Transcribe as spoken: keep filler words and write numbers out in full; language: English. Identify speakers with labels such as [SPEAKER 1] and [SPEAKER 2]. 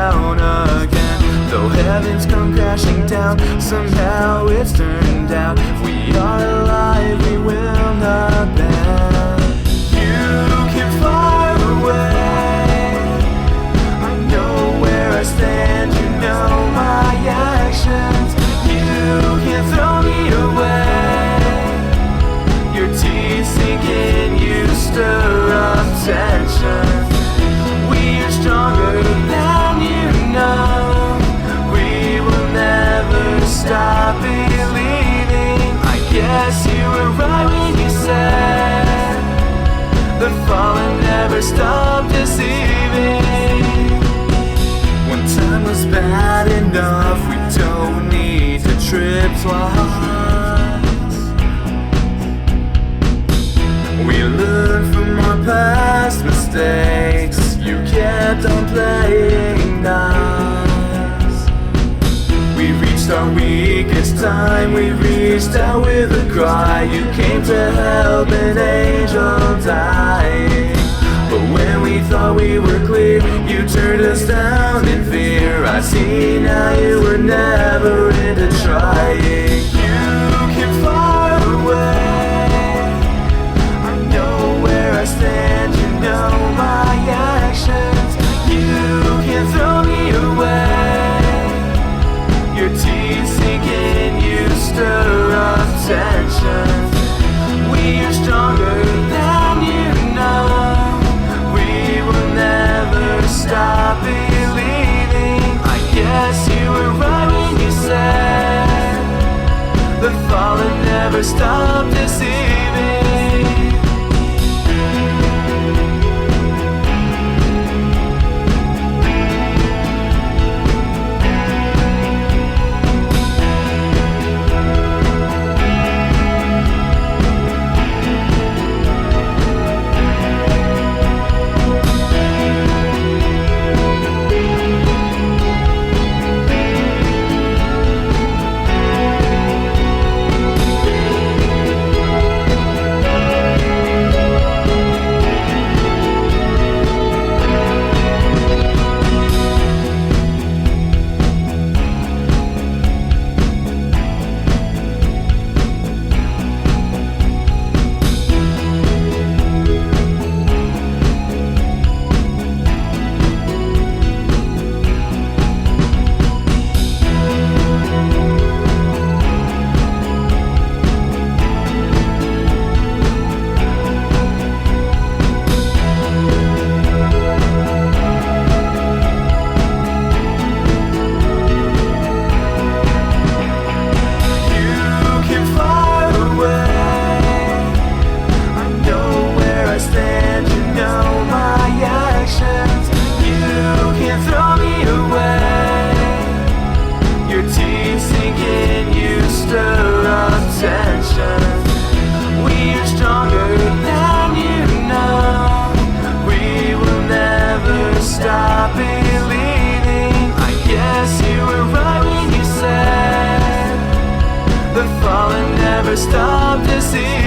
[SPEAKER 1] down again. Though heavens come crashing down, somehow it's turned out we are alive, we will not bend. You can fly away, I know where I stand, you know my actions. You can throw me away, your teeth sink in, you stir up tension. We are stronger than you know, we will never stop believing. I guess you were right when you said the fallen never stop deceiving. When time was bad enough, we don't need to trip twice. We learned from our past mistakes, you kept on playing nice. We reached our weakest time, we reached out with a cry. You came to help an angel dying. But when we thought we were clear, you turned us down in fear. I see now you were never into trying. You can fly away, I know where I stand, you know my actions. You can throw me away, your teeth sink in, you stir up tension. We are stronger than you know, stop believing. I guess you were right when you said the fallen never stop deceiving. Never stop to see